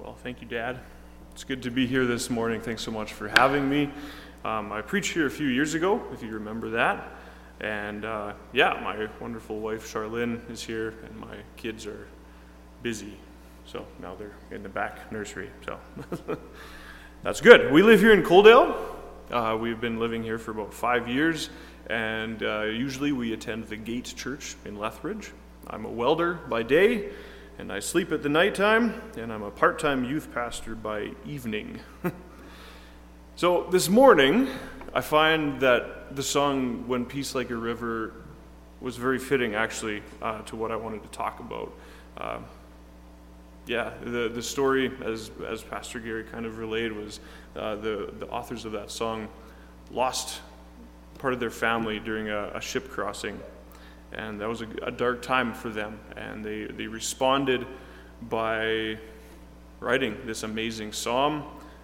Well, thank you, Dad. It's good to be here this morning. Thanks so much for having me. I preached here a few years ago, if you remember that. And my wonderful wife, Charlene, is here, and my kids are busy. So now they're in the back nursery. So that's good. We live here in Coaldale. We've been living here for about 5 years, and usually we attend the Gate Church in Lethbridge. I'm a welder by day, and I sleep at the nighttime, and I'm a part-time youth pastor by evening. So this morning, I find that the song "When Peace Like a River" was very fitting, actually, to what I wanted to talk about. The story, as Pastor Gary kind of relayed, was the authors of that song lost part of their family during a ship crossing. And that was a dark time for them. And they responded by writing this amazing song.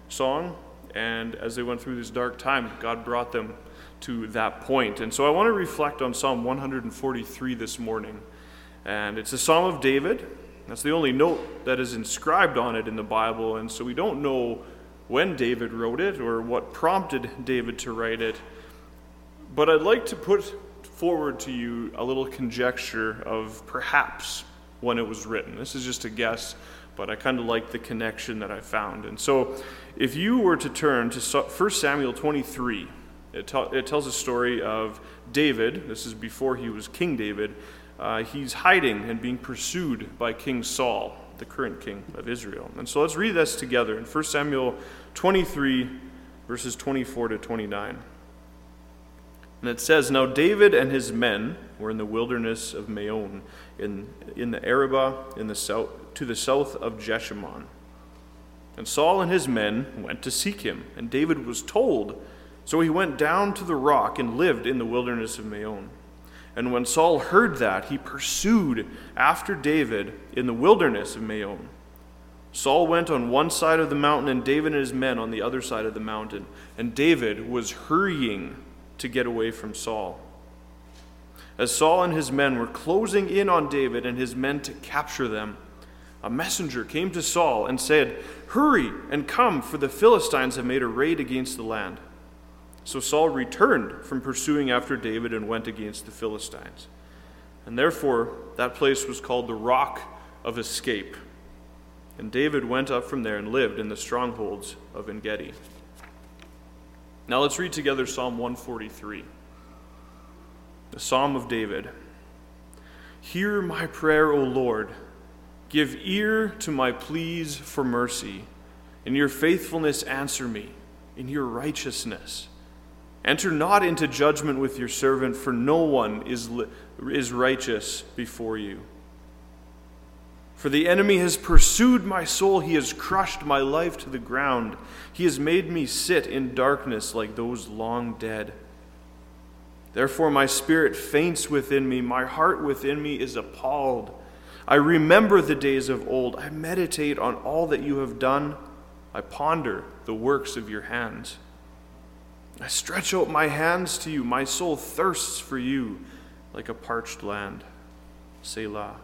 And as they went through this dark time, God brought them to that point. And so I want to reflect on Psalm 143 this morning. And it's a Psalm of David. That's the only note that is inscribed on it in the Bible. And so we don't know when David wrote it or what prompted David to write it. But I'd like to put forward to you a little conjecture of perhaps when it was written. This is just a guess, but I kind of like the connection that I found. And so if you were to turn to 1 Samuel 23, it tells a story of David. This is before he was King David. He's hiding and being pursued by King Saul, the current king of Israel. And so let's read this together in 1 Samuel 23, verses 24 to 29. And it says, "Now David and his men were in the wilderness of Maon, in the Arabah, to the south of Jeshimon. And Saul and his men went to seek him, and David was told. So he went down to the rock and lived in the wilderness of Maon. And when Saul heard that, he pursued after David in the wilderness of Maon. Saul went on one side of the mountain, and David and his men on the other side of the mountain. And David was hurrying to get away from Saul. As Saul and his men were closing in on David and his men to capture them, a messenger came to Saul and said, 'Hurry and come, for the Philistines have made a raid against the land.' So Saul returned from pursuing after David and went against the Philistines. And therefore that place was called the Rock of Escape. And David went up from there and lived in the strongholds of En-gedi." Now let's read together Psalm 143, the Psalm of David. "Hear my prayer, O Lord. Give ear to my pleas for mercy. In your faithfulness answer me, in your righteousness. Enter not into judgment with your servant, for no one is righteous before you. For the enemy has pursued my soul. He has crushed my life to the ground. He has made me sit in darkness like those long dead. Therefore my spirit faints within me. My heart within me is appalled. I remember the days of old. I meditate on all that you have done. I ponder the works of your hands. I stretch out my hands to you. My soul thirsts for you like a parched land. Selah.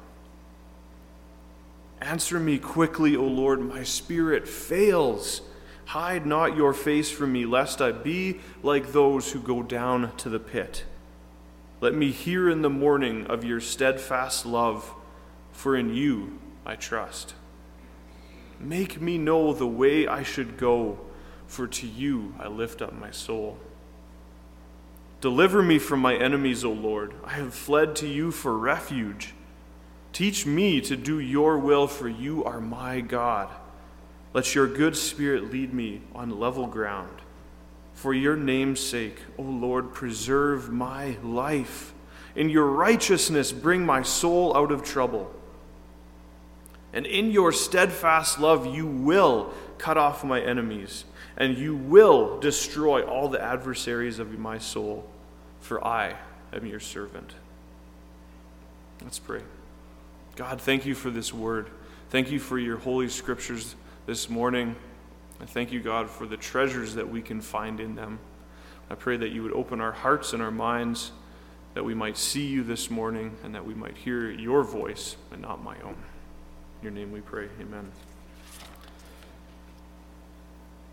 Answer me quickly, O Lord. My spirit fails. Hide not your face from me, lest I be like those who go down to the pit. Let me hear in the morning of your steadfast love, for in you I trust. Make me know the way I should go, for to you I lift up my soul. Deliver me from my enemies, O Lord. I have fled to you for refuge. Teach me to do your will, for you are my God. Let your good spirit lead me on level ground. For your name's sake, O Lord, preserve my life. In your righteousness, bring my soul out of trouble. And in your steadfast love, you will cut off my enemies, and you will destroy all the adversaries of my soul, for I am your servant." Let's pray. God, thank you for this word. Thank you for your holy scriptures this morning. I thank you, God, for the treasures that we can find in them. I pray that you would open our hearts and our minds, that we might see you this morning, and that we might hear your voice and not my own. In your name we pray. Amen.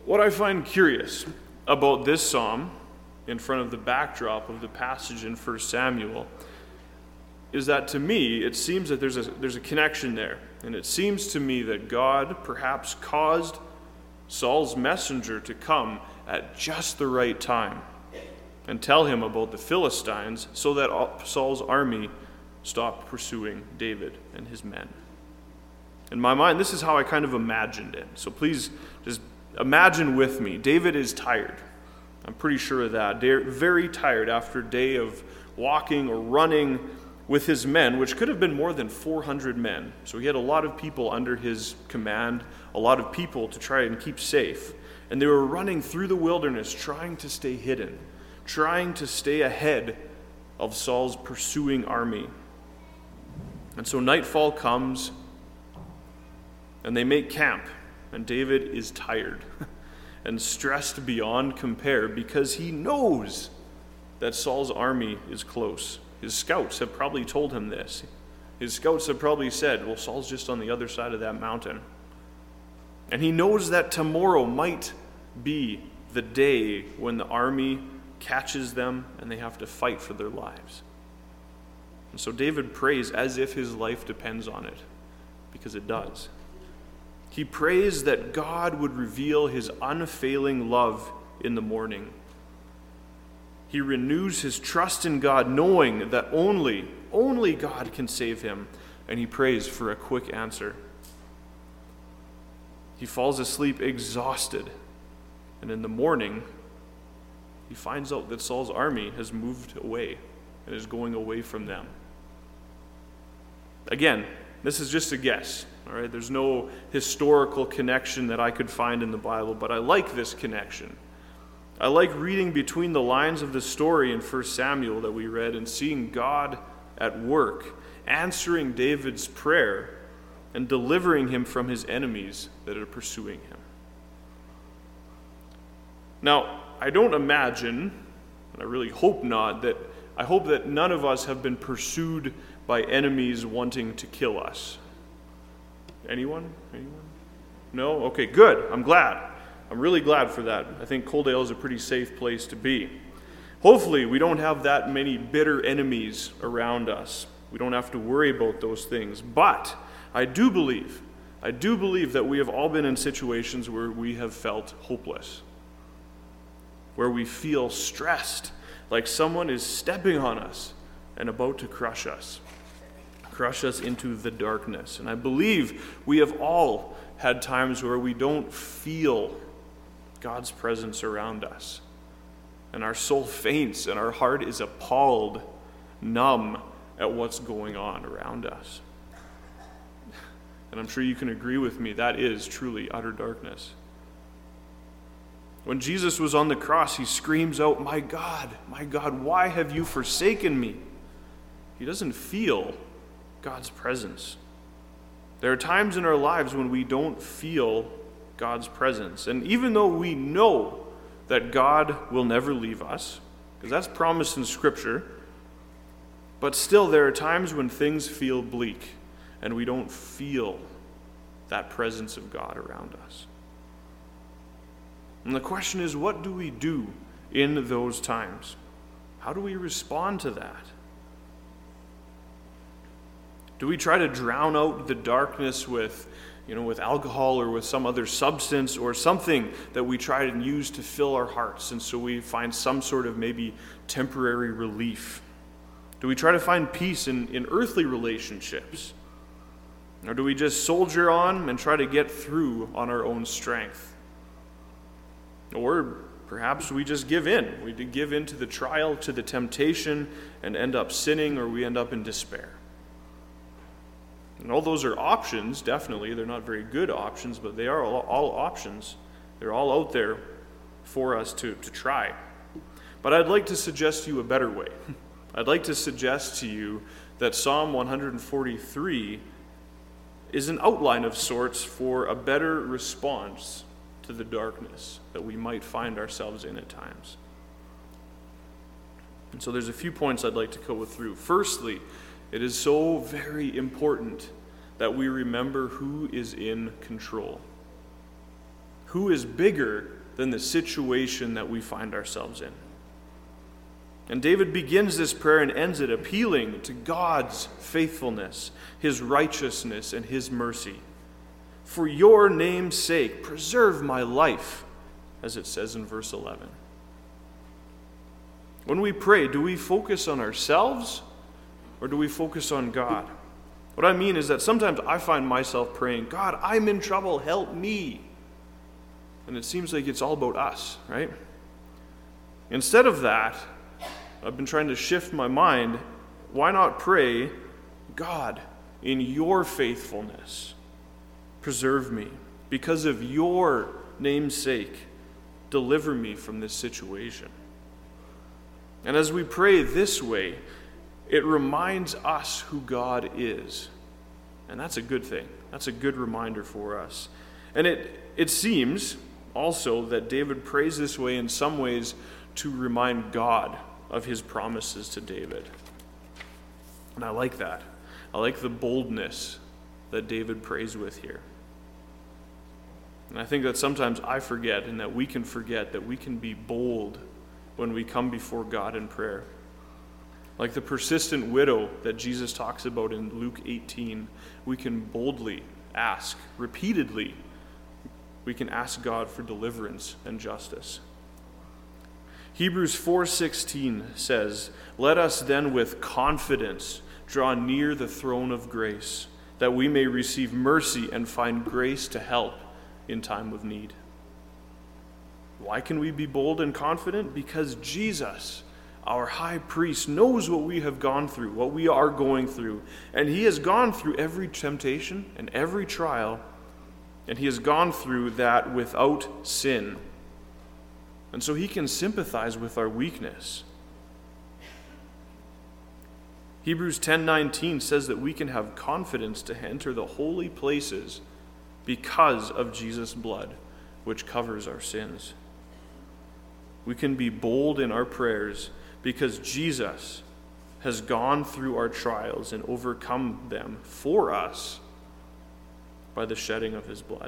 What I find curious about this psalm, in front of the backdrop of the passage in 1 Samuel, is that to me, it seems that there's a connection there. And it seems to me that God perhaps caused Saul's messenger to come at just the right time and tell him about the Philistines so that Saul's army stopped pursuing David and his men. In my mind, this is how I kind of imagined it. So please just imagine with me. David is tired. I'm pretty sure of that. They're very tired after a day of walking or running with his men, which could have been more than 400 men. So he had a lot of people under his command, a lot of people to try and keep safe. And they were running through the wilderness, trying to stay hidden, trying to stay ahead of Saul's pursuing army. And so nightfall comes, and they make camp, and David is tired and stressed beyond compare because he knows that Saul's army is close. His scouts have probably told him this. His scouts have probably said, well, Saul's just on the other side of that mountain. And he knows that tomorrow might be the day when the army catches them and they have to fight for their lives. And so David prays as if his life depends on it, because it does. He prays that God would reveal his unfailing love in the morning. He renews his trust in God, knowing that only God can save him, and he prays for a quick answer. He falls asleep exhausted, and in the morning, he finds out that Saul's army has moved away and is going away from them. Again, this is just a guess, all right? There's no historical connection that I could find in the Bible, but I like this connection. I like reading between the lines of the story in 1 Samuel that we read and seeing God at work, answering David's prayer and delivering him from his enemies that are pursuing him. Now, I don't imagine, and I really hope not, I hope that none of us have been pursued by enemies wanting to kill us. Anyone? No? Okay, good. I'm glad. I'm really glad for that. I think Coaldale is a pretty safe place to be. Hopefully, we don't have that many bitter enemies around us. We don't have to worry about those things. But I do believe that we have all been in situations where we have felt hopeless, where we feel stressed, like someone is stepping on us and about to crush us into the darkness. And I believe we have all had times where we don't feel God's presence around us. And our soul faints and our heart is appalled, numb at what's going on around us. And I'm sure you can agree with me, that is truly utter darkness. When Jesus was on the cross, he screams out, my God, why have you forsaken me?" He doesn't feel God's presence. There are times in our lives when we don't feel God's presence. And even though we know that God will never leave us, because that's promised in Scripture, but still there are times when things feel bleak and we don't feel that presence of God around us. And the question is, what do we do in those times? How do we respond to that? Do we try to drown out the darkness with alcohol or with some other substance or something that we try to use to fill our hearts, and so we find some sort of maybe temporary relief? Do we try to find peace in earthly relationships? Or do we just soldier on and try to get through on our own strength? Or perhaps we just give in. We give in to the trial, to the temptation, and end up sinning, or we end up in despair. And all those are options, definitely. They're not very good options, but they are all options. They're all out there for us to try. But I'd like to suggest to you a better way. I'd like to suggest to you that Psalm 143 is an outline of sorts for a better response to the darkness that we might find ourselves in at times. And so there's a few points I'd like to go through. Firstly, it is so very important that we remember who is in control. who is bigger than the situation that we find ourselves in. And David begins this prayer and ends it appealing to God's faithfulness, his righteousness, and his mercy. For your name's sake, preserve my life, as it says in verse 11. When we pray, do we focus on ourselves or do we focus on God? What I mean is that sometimes I find myself praying, God, I'm in trouble, help me. And it seems like it's all about us, right? Instead of that, I've been trying to shift my mind. Why not pray, God, in your faithfulness, preserve me. Because of your name's sake, deliver me from this situation. And as we pray this way, it reminds us who God is. And that's a good thing. That's a good reminder for us. And it seems also that David prays this way in some ways to remind God of his promises to David. And I like that. I like the boldness that David prays with here. And I think that sometimes I forget, and that we can forget, that we can be bold when we come before God in prayer. Like the persistent widow that Jesus talks about in Luke 18, we can boldly ask, repeatedly, we can ask God for deliverance and justice. Hebrews 4:16 says, "Let us then with confidence draw near the throne of grace, that we may receive mercy and find grace to help in time of need." Why can we be bold and confident? Because Jesus, our high priest, knows what we have gone through, what we are going through. And he has gone through every temptation and every trial, and he has gone through that without sin. And so he can sympathize with our weakness. Hebrews 10:19 says that we can have confidence to enter the holy places because of Jesus' blood, which covers our sins. We can be bold in our prayers because Jesus has gone through our trials and overcome them for us by the shedding of his blood.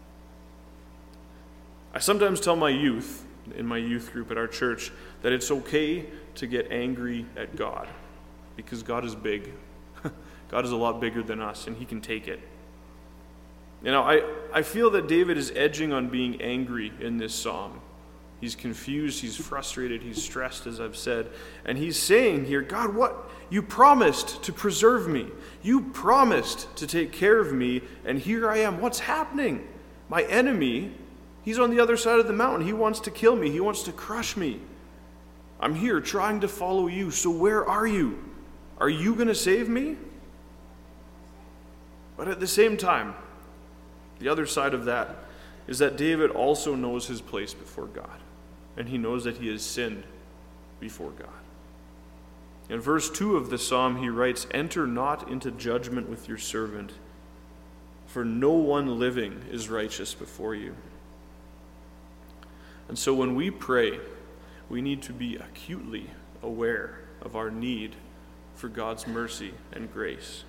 I sometimes tell my youth, in my youth group at our church, that it's okay to get angry at God because God is big. God is a lot bigger than us, and he can take it. You know, I feel that David is edging on being angry in this psalm. He's confused, he's frustrated, he's stressed, as I've said. And he's saying here, God, what? You promised to preserve me. You promised to take care of me, and here I am. What's happening? My enemy, he's on the other side of the mountain. He wants to kill me. He wants to crush me. I'm here trying to follow you, so where are you? Are you going to save me? But at the same time, the other side of that is that David also knows his place before God, and he knows that he has sinned before God. In verse 2 of the psalm, he writes, "Enter not into judgment with your servant, for no one living is righteous before you." And so when we pray, we need to be acutely aware of our need for God's mercy and grace.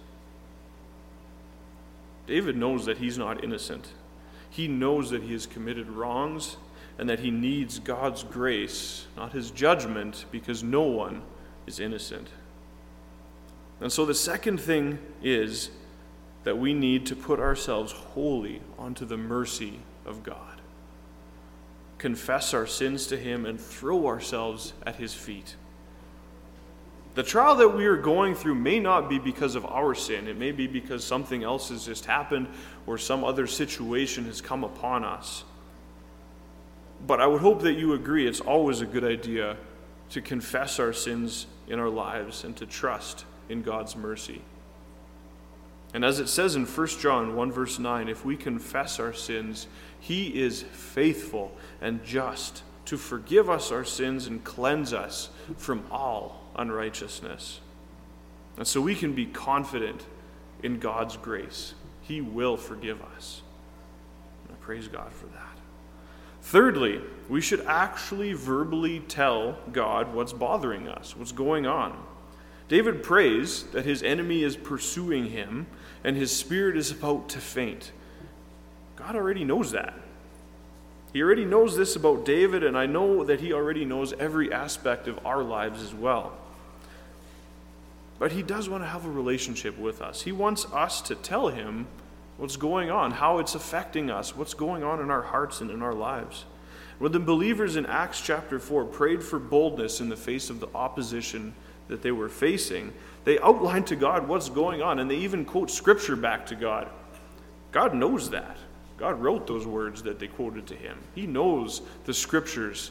David knows that he's not innocent. He knows that he has committed wrongs and that he needs God's grace, not his judgment, because no one is innocent. And so the second thing is that we need to put ourselves wholly onto the mercy of God. Confess our sins to him and throw ourselves at his feet. The trial that we are going through may not be because of our sin. It may be because something else has just happened or some other situation has come upon us. But I would hope that you agree it's always a good idea to confess our sins in our lives and to trust in God's mercy. And as it says in 1 John 1 verse 9, if we confess our sins, he is faithful and just to forgive us our sins and cleanse us from all unrighteousness. And so we can be confident in God's grace. He will forgive us. And I praise God for that. Thirdly, we should actually verbally tell God what's bothering us, what's going on. David prays that his enemy is pursuing him and his spirit is about to faint. God already knows that. He already knows this about David, and I know that he already knows every aspect of our lives as well. But he does want to have a relationship with us. He wants us to tell him what's going on, how it's affecting us, what's going on in our hearts and in our lives. When the believers in Acts chapter 4 prayed for boldness in the face of the opposition that they were facing, they outlined to God what's going on, and they even quote scripture back to God. God knows that. God wrote those words that they quoted to him. He knows the scriptures.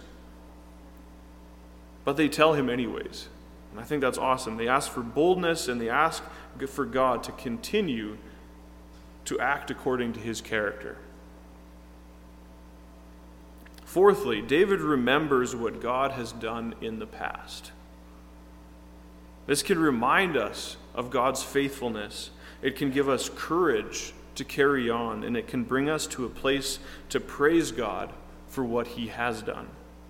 But they tell him anyways. And I think that's awesome. They ask for boldness, and they ask for God to continue to act according to his character. Fourthly, David remembers what God has done in the past. This can remind us of God's faithfulness. It can give us courage to carry on, and it can bring us to a place to praise God for what he has done.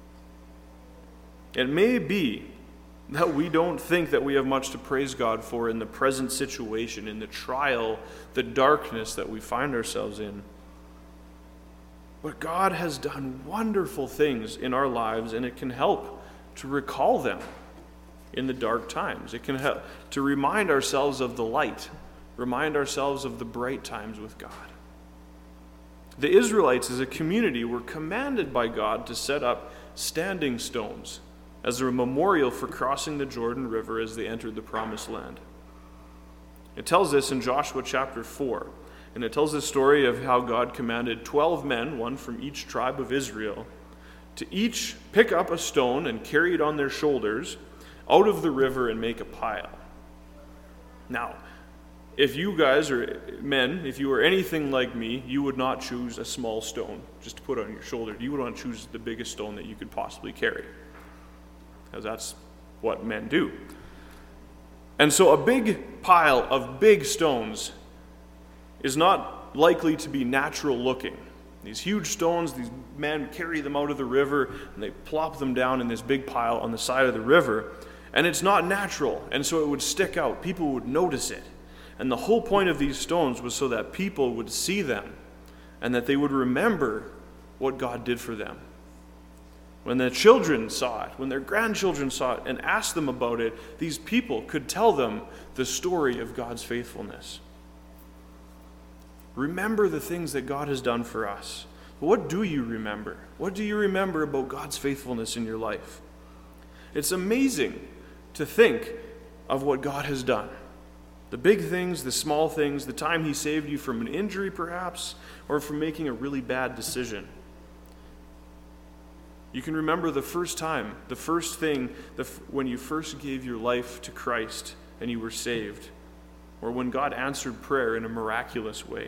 It may be that we don't think that we have much to praise God for in the present situation, in the trial, the darkness that we find ourselves in. But God has done wonderful things in our lives, and it can help to recall them in the dark times. It can help to remind ourselves of the light, remind ourselves of the bright times with God. The Israelites as a community were commanded by God to set up standing stones as a memorial for crossing the Jordan River as they entered the Promised Land. It tells this in Joshua chapter 4, and it tells the story of how God commanded 12 men, one from each tribe of Israel, to each pick up a stone and carry it on their shoulders out of the river and make a pile. Now, if you guys are men, if you were anything like me, you would not choose a small stone just to put on your shoulder. You would want to choose the biggest stone that you could possibly carry, because that's what men do. And so a big pile of big stones is not likely to be natural looking. These huge stones, these men carry them out of the river, and they plop them down in this big pile on the side of the river, and it's not natural, and so it would stick out. People would notice it. And the whole point of these stones was so that people would see them and that they would remember what God did for them. When the children saw it, when their grandchildren saw it and asked them about it, these people could tell them the story of God's faithfulness. Remember the things that God has done for us. But what do you remember? What do you remember about God's faithfulness in your life? It's amazing to think of what God has done. The big things, the small things, the time he saved you from an injury perhaps, or from making a really bad decision. You can remember the first time, the first thing, when you first gave your life to Christ and you were saved, or when God answered prayer in a miraculous way.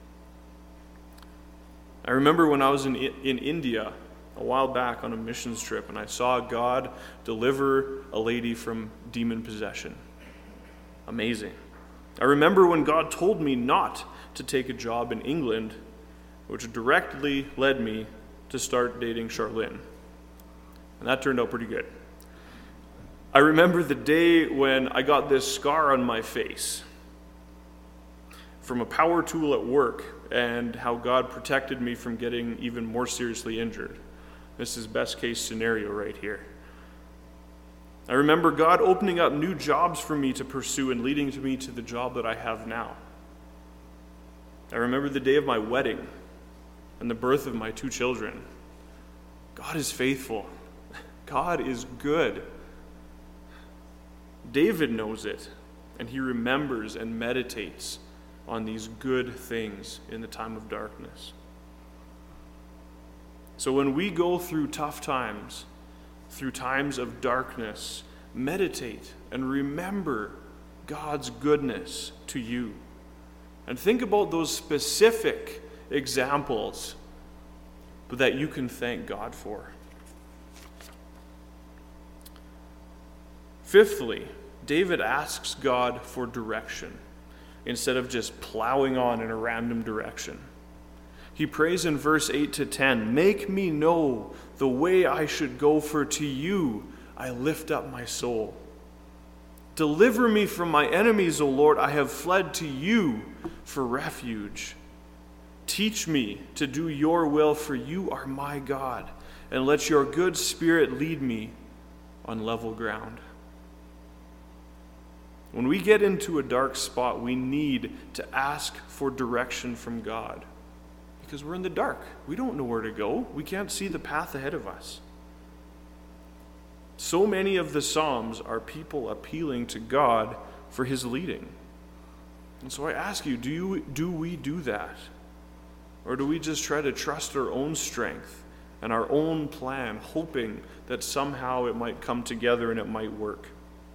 I remember when I was in India a while back on a missions trip, and I saw God deliver a lady from demon possession. Amazing. I remember when God told me not to take a job in England, which directly led me to start dating Charlene. And that turned out pretty good. I remember the day when I got this scar on my face from a power tool at work, and how God protected me from getting even more seriously injured. This is best case scenario right here. I remember God opening up new jobs for me to pursue and leading to me to the job that I have now. I remember the day of my wedding and the birth of my 2 children. God is faithful. God is good. David knows it, and he remembers and meditates on these good things in the time of darkness. So when we go through tough times, through times of darkness, meditate and remember God's goodness to you. And think about those specific examples that you can thank God for. Fifthly, David asks God for direction instead of just plowing on in a random direction. He prays in verse 8 to 10, "Make me know the way I should go, for to you I lift up my soul. Deliver me from my enemies, O Lord. I have fled to you for refuge." Teach me to do your will, for you are my God, and let your good spirit lead me on level ground. When we get into a dark spot, we need to ask for direction from God, because we're in the dark. We don't know where to go. We can't see the path ahead of us. So many of the Psalms are people appealing to God for his leading. And so I ask you, do we do that? Or do we just try to trust our own strength and our own plan, hoping that somehow it might come together and it might work?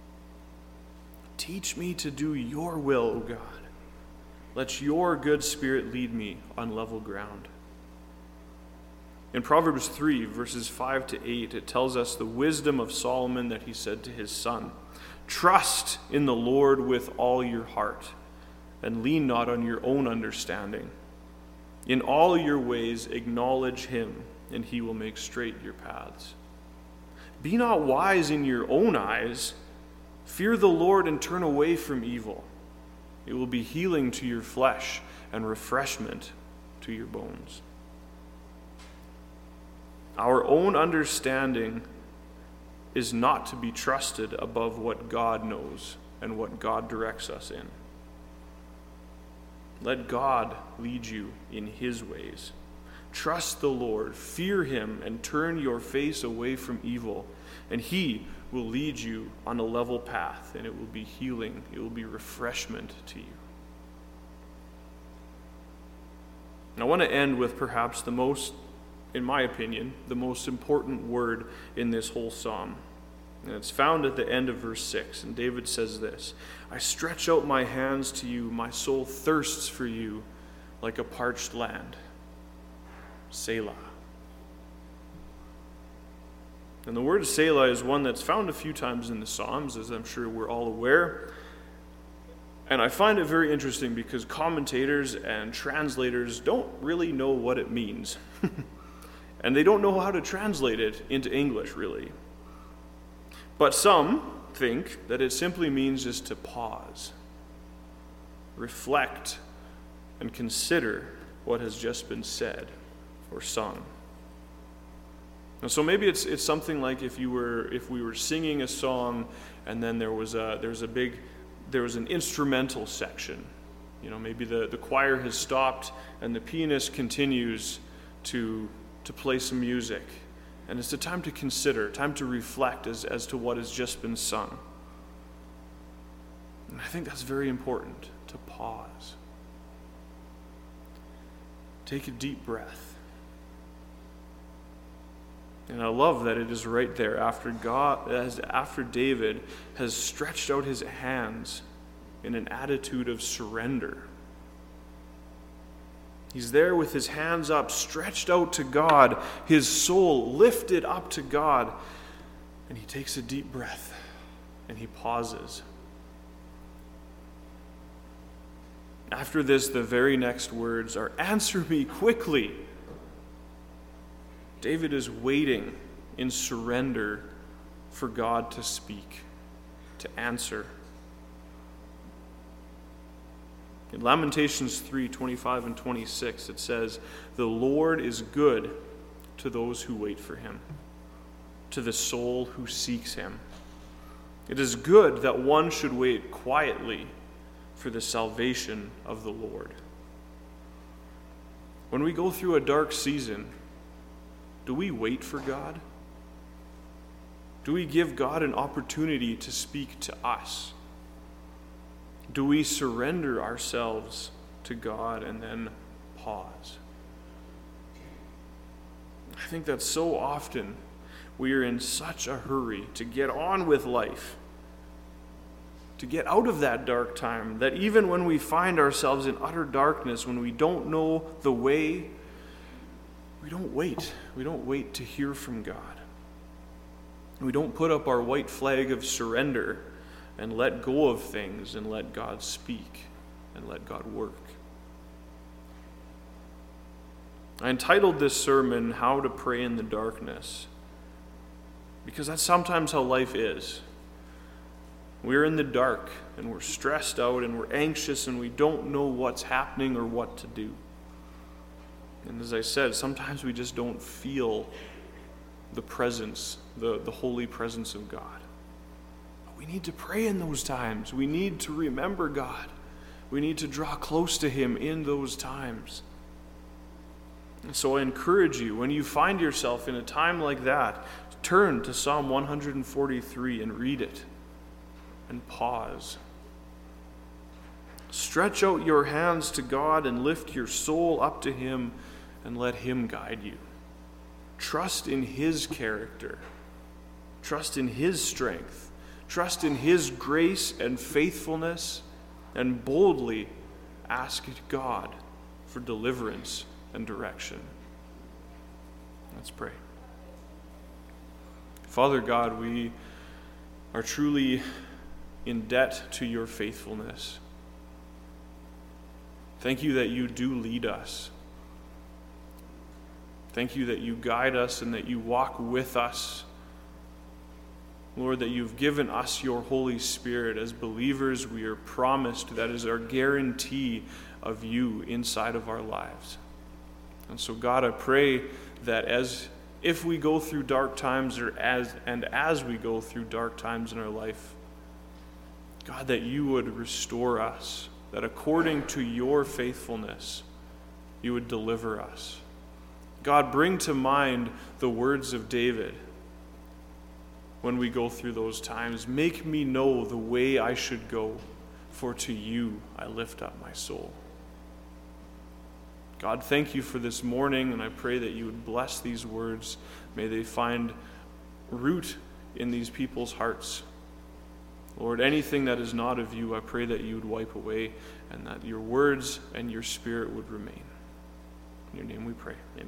Teach me to do your will, O God. Let your good spirit lead me on level ground. In Proverbs 3, verses 5 to 8, it tells us the wisdom of Solomon that he said to his son, "Trust in the Lord with all your heart, and lean not on your own understanding. In all your ways acknowledge him, and he will make straight your paths. Be not wise in your own eyes. Fear the Lord and turn away from evil. It will be healing to your flesh and refreshment to your bones." Our own understanding is not to be trusted above what God knows and what God directs us in. Let God lead you in his ways. Trust the Lord, fear him, and turn your face away from evil, and he will lead you on a level path, and it will be healing, it will be refreshment to you. I want to end with perhaps the most, in my opinion, the most important word in this whole psalm. And it's found at the end of verse 6. And David says this, "I stretch out my hands to you, my soul thirsts for you like a parched land." Selah. And the word Selah is one that's found a few times in the Psalms, as I'm sure we're all aware. And I find it very interesting because commentators and translators don't really know what it means. And they don't know how to translate it into English, really. But some think that it simply means just to pause, reflect, and consider what has just been said or sung. And so maybe it's something like if we were singing a song and then there was an instrumental section. You know, maybe the choir has stopped and the pianist continues to play some music. And it's a time to consider, time to reflect as to what has just been sung. And I think that's very important, to pause. Take a deep breath. And I love that it is right there after David has stretched out his hands in an attitude of surrender. He's there with his hands up, stretched out to God, his soul lifted up to God, and he takes a deep breath and he pauses. After this, the very next words are, "Answer me quickly." David is waiting in surrender for God to speak, to answer. In Lamentations 3:25 and 26, it says, "The Lord is good to those who wait for him, to the soul who seeks him. It is good that one should wait quietly for the salvation of the Lord." When we go through a dark season, do we wait for God? Do we give God an opportunity to speak to us? Do we surrender ourselves to God and then pause? I think that so often we are in such a hurry to get on with life, to get out of that dark time, that even when we find ourselves in utter darkness, when we don't know the way, we don't wait. We don't wait to hear from God. We don't put up our white flag of surrender and let go of things and let God speak and let God work. I entitled this sermon, "How to Pray in the Darkness," because that's sometimes how life is. We're in the dark and we're stressed out and we're anxious and we don't know what's happening or what to do. And as I said, sometimes we just don't feel the presence, the holy presence of God. But we need to pray in those times. We need to remember God. We need to draw close to Him in those times. And so I encourage you, when you find yourself in a time like that, turn to Psalm 143 and read it. And pause. Stretch out your hands to God and lift your soul up to Him and let Him guide you. Trust in His character. Trust in His strength. Trust in His grace and faithfulness, and boldly ask God for deliverance and direction. Let's pray. Father God, we are truly in debt to your faithfulness. Thank you that you do lead us. Thank you that you guide us and that you walk with us. Lord, that you've given us your Holy Spirit. As believers, we are promised that is our guarantee of you inside of our lives. And so, God, I pray that if we go through dark times as we go through dark times in our life, God, that you would restore us, that according to your faithfulness, you would deliver us. God, bring to mind the words of David when we go through those times. Make me know the way I should go, for to you I lift up my soul. God, thank you for this morning, and I pray that you would bless these words. May they find root in these people's hearts. Lord, anything that is not of you, I pray that you would wipe away, and that your words and your Spirit would remain. In your name we pray. Amen.